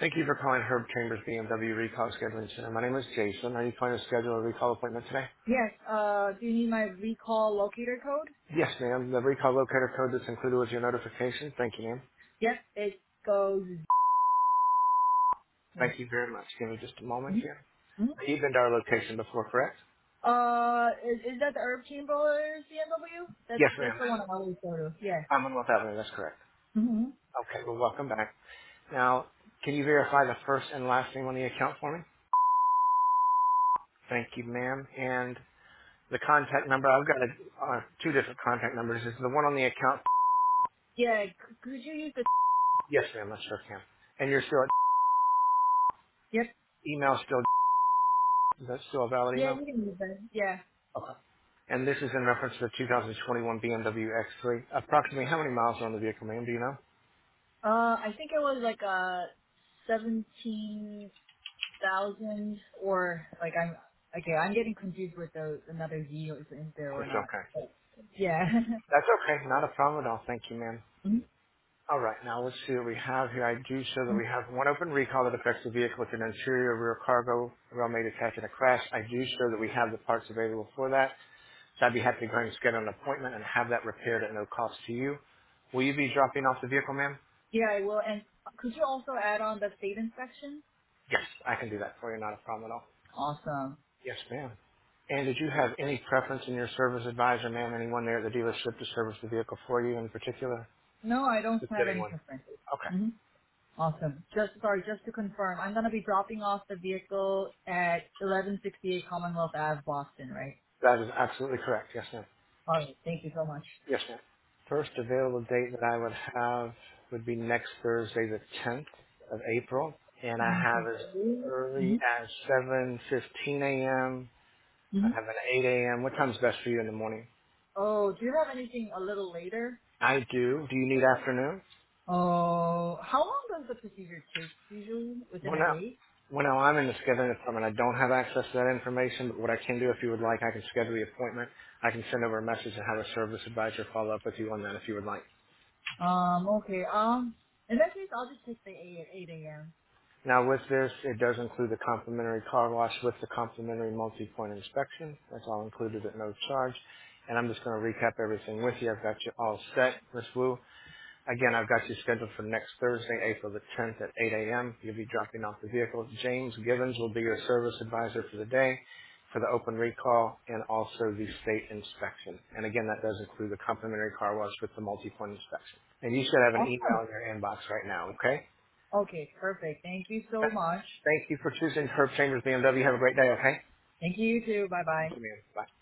Thank you for calling Herb Chambers BMW Recall Scheduling Center. My name is Jason. Are you trying to schedule a recall appointment today? Yes. Do you need my recall locator code? Yes, ma'am. The recall locator code that's included with your notification. Thank you, ma'am. Yes. It goes. Thank you very much. Give me just a moment Mhm. here. Mhm. You've been to our location before, correct? Is that the Herb Chambers BMW? That's Yes, that's ma'am. the one I always go to. Yeah. I'm on North Avenue. That's correct. Mm-hmm. Okay, well, welcome back. Now, can you verify the first and last name on the account for me? Thank you, ma'am. And the contact number, I've got two different contact numbers. Is the one on the account? Yeah. Could you use the? Yes, ma'am. I sure can. And you're still at Yep. email still, is that still a valid Yeah, email? you can use that. Yeah. Okay. And this is in reference to the 2021 BMW X3. Approximately how many miles are on the vehicle, ma'am? Do you know? I think it was like 17,000 or like I'm getting confused with the another Z is in there or It's not. okay. Yeah. That's okay. Not a problem at all. Thank you, ma'am. Mhm. All right. Now let's see what we have here. I do show that we have one open recall that affects the vehicle with an interior rear cargo rail made attached in a crash. I do show that we have the parts available for that. So I'd be happy to go ahead and schedule an appointment and have that repaired at no cost to you. Will you be dropping off the vehicle, ma'am? Yeah, I will. And could you also add on the state inspection? Yes, I can do that for you. Not a problem at all. Awesome. Yes, ma'am. And did you have any preference in your service advisor, ma'am, anyone there at the dealership to service the vehicle for you in particular? No, I don't Just have any anyone. preference. Okay. hmm Awesome. Just to confirm, I'm gonna be dropping off the vehicle at 1168 Commonwealth Ave, Boston, right? That is absolutely correct. Yes, ma'am. All right. Thank you so much. Yes, ma'am. First available date that I would have would be next Thursday, the 10th of April. And I have as Mm-hmm. early as 7:15 a.m. I hmm have an 8 a.m. What time's best for you in the morning? Oh, do you have anything a little later? I do. Do you need afternoon? Oh, how long does the procedure take usually? Within Well, a no. day? Well, no, I'm in the scheduling department. I don't have access to that information, but what I can do, if you would like, I can schedule the appointment. I can send over a message and have a service advisor follow up with you on that if you would like. Okay. In that case, I'll just take the 8 a.m. Now, with this, it does include the complimentary car wash with the complimentary multi-point inspection. That's all included at no charge. And I'm just going to recap everything with you. I've got you all set, Miss Wu. Again, I've got you scheduled for next Thursday, April the 10th at 8 a.m. You'll be dropping off the vehicle. James Givens will be your service advisor for the day, for the open recall, and also the state inspection. And again, that does include the complimentary car wash with the multi-point inspection. And you should have an Awesome. email in your inbox right now, okay? Okay, perfect. Thank you so much. Thank you for choosing Herb Chambers BMW. Have a great day, okay? Thank you, you too. Bye bye. Thank you, man. Bye.